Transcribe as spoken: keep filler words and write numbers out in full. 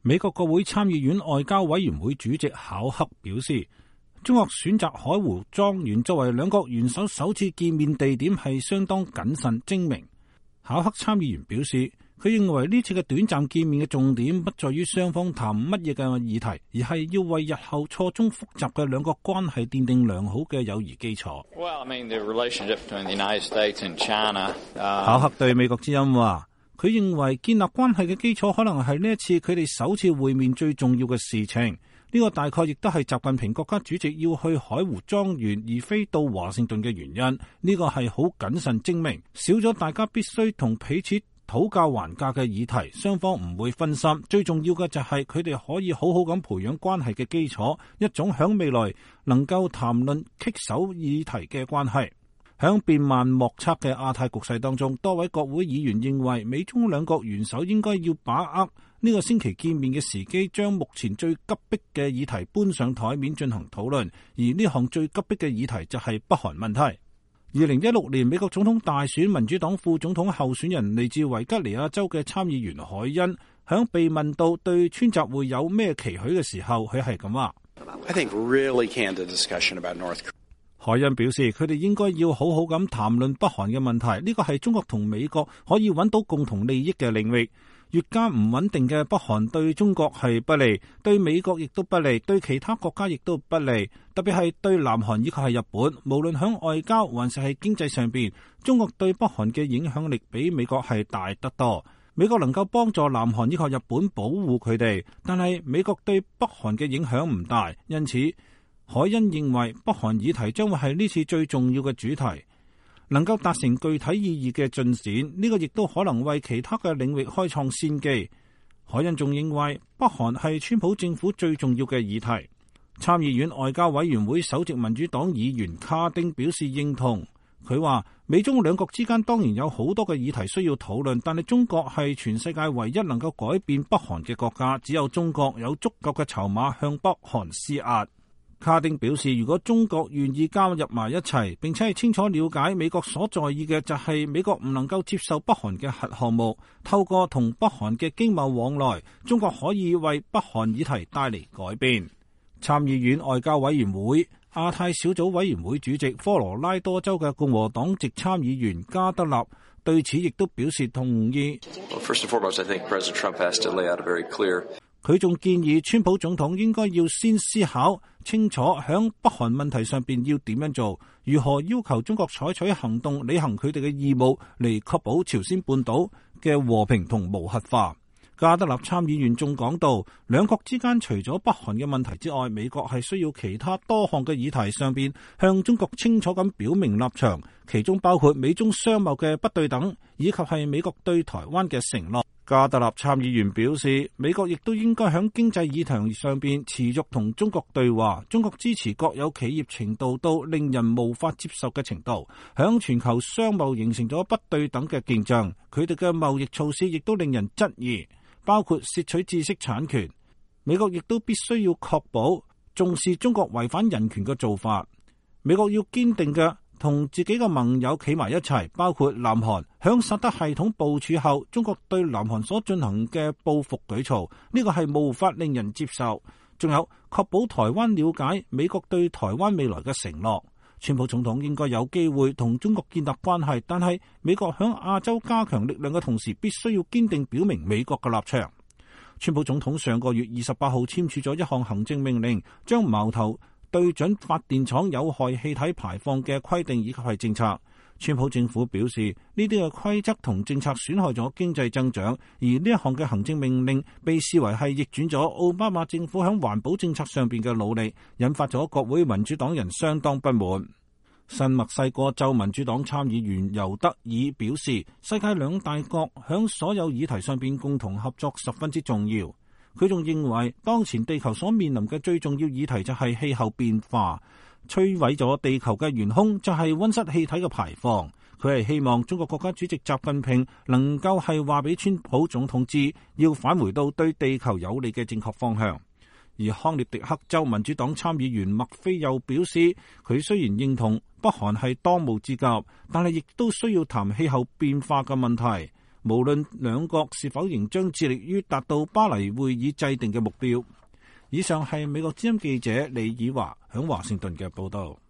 美國國會參議院外交委員會主席考克表示，中國選擇海湖莊園作為兩國元首首次見面地點係相當謹慎精明。考克參議員表示，佢認為呢次嘅短暫見面嘅重點不在於雙方談乜嘢嘅議題，而係要為日後錯綜複雜嘅兩國關係奠定良好嘅友誼基礎。 Well, I mean, the relationship between the United States and China, uh... 考克對美國之音話，佢認為建立關係嘅基礎可能係呢一次佢哋首次會面最重要嘅事情。呢個大概亦都係習近平國家主席要去海湖莊園而非到華盛頓嘅原因。呢個係好謹慎精明，少咗大家必須同彼此討價還價嘅議題，雙方唔會分心。最重要嘅就係佢哋可以好好咁培養關係嘅基礎，一種響未來能夠談論棘手議題嘅關係。響變幻莫測嘅亞太局勢當中，多位國會議員認為美中兩國元首應該要把握呢個星期見面嘅時機，將目前最急迫嘅議題搬上台面進行討論。而呢項最急迫嘅議題就係北韓問題。二零一六年美國總統大選，民主黨副總統候選人嚟自維吉尼亞州嘅參議員海恩，響被問到對川習會有咩期許嘅時候，佢係咁話。 I think really candid discussion about North Korea. 海恩表示，佢哋應該要好好咁談論北韓嘅問題，呢個係中國同美國可以揾到共同利益嘅領域。越加唔穩定嘅北韓對中國係不利，對美國亦都不利，對其他國家亦都不利，特別係對南韓以及係日本。無論響外交還是係經濟上邊，中國對北韓嘅影響力比美國係大得多。美國能夠幫助南韓以及日本保護佢哋，但係美國對北韓嘅影響唔大，因此海恩認為北韓議題將會係呢次最重要嘅主題，能夠達成具體意義嘅進展，呢個亦都可能為其他嘅領域開創先機。海恩仲認為北韓係川普政府最重要嘅議題。參議院外交委員會首席民主黨議員卡丁表示認同，佢話美中兩國之間當然有好多嘅議題需要討論，但係中國係全世界唯一能夠改變北韓嘅國家，只有中國有足夠嘅籌碼向北韓施壓。卡丁表示，如果中國願意加入埋一齊，並且係清楚了解美國所在意嘅就係美國唔能夠接受北韓嘅核項目，透過同北韓嘅經貿往來，中國可以為北韓議題帶嚟改變。參議院外交委員會亞太小組委員會主席科羅拉多州嘅共和黨籍參議員加德納對此亦都表示同意。 Well, first and foremost, I think President Trump has to lay out a very clear 佢仲建議川普總統應該要先思考清楚響北韓問題上邊要點樣做，如何要求中國採取行動履行佢哋嘅義務嚟確保朝鮮半島嘅和平同無核化。加德納參議員仲講到，兩國之間除咗北韓嘅問題之外，美國係需要其他多項嘅議題上邊向中國清楚咁表明立場，其中包括美中商貿嘅不對等，以及係美國對台灣嘅承諾。加德納參議員表示，美國亦都應該喺經濟議題上邊持續同中國對話。中國支持國有企業程度到令人無法接受嘅程度，響全球商貿形成咗不對等嘅競爭。佢哋嘅貿易措施亦都令人質疑，包括竊取知識產權。美國亦都必須要確保重視中國違反人權嘅做法。美國要堅定嘅同自己嘅盟友企埋一齊，包括南韓。響薩德系統部署後，中國對南韓所進行嘅報復舉措，呢個係無法令人接受。仲有確保台灣了解美國對台灣未來嘅承諾。川普總統應該有機會同中國建立關係，但係美國響亞洲加強力量嘅同時，必須要堅定表明美國嘅立場。川普總統上個月二十八號簽署咗一項行政命令，將矛頭對準發電廠有害氣體排放嘅規定以及係政策。川普政府表示，呢啲嘅規則同政策損害咗經濟增長，而呢一項嘅行政命令被視為係逆轉咗奧巴馬政府喺環保政策上邊嘅努力，引發咗國會民主黨人相當不滿。新墨西哥州民主黨參議員尤德爾表示，世界兩大國喺所有議題上邊共同合作十分之重要。佢仲認為，當前地球所面臨嘅最重要議題就係氣候變化，摧毀咗地球嘅元兇就係溫室氣體嘅排放。佢係希望中國國家主席習近平能夠係話俾川普總統知，要返回到對地球有利嘅正確方向。而康涅狄克州民主黨參議員麥菲又表示，佢雖然認同北韓係當務之急，但係亦都需要談氣候變化嘅問題。 無論兩國是否仍將致力於達到巴黎會議制定嘅目標。以上係美國之音記者李以華響華盛頓嘅報道。